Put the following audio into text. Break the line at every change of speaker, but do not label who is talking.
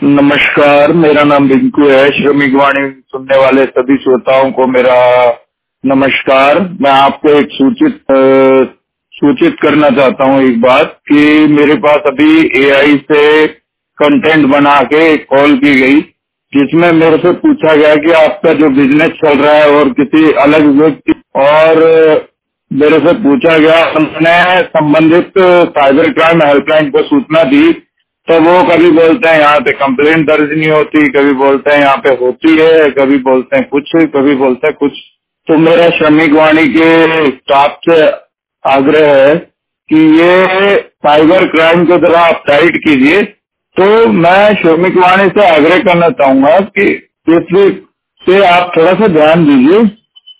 नमस्कार, मेरा नाम रिंकू है। श्रमिक वाणी सुनने वाले सभी श्रोताओं को मेरा नमस्कार। मैं आपको एक सूचित करना चाहता हूँ एक बात कि मेरे पास अभी एआई से कंटेंट बना के एक कॉल की गई, जिसमें मेरे से पूछा गया कि आपका जो बिजनेस चल रहा है और किसी अलग व्यक्ति और मेरे से पूछा गया। हमने संबंधित साइबर क्राइम हेल्पलाइन को सूचना दी, तो वो कभी बोलते हैं यहाँ पे कंप्लेंट दर्ज नहीं होती, कभी बोलते हैं यहाँ पे होती है, कभी बोलते हैं कुछ, कभी बोलते हैं कुछ। तो मेरा श्रमिक वाणी के स्टाफ से आग्रह है कि ये साइबर क्राइम को जरा आप टाइट कीजिए। तो मैं श्रमिक वाणी से आग्रह करना चाहूंगा कि इस पे आप थोड़ा सा ध्यान दीजिए।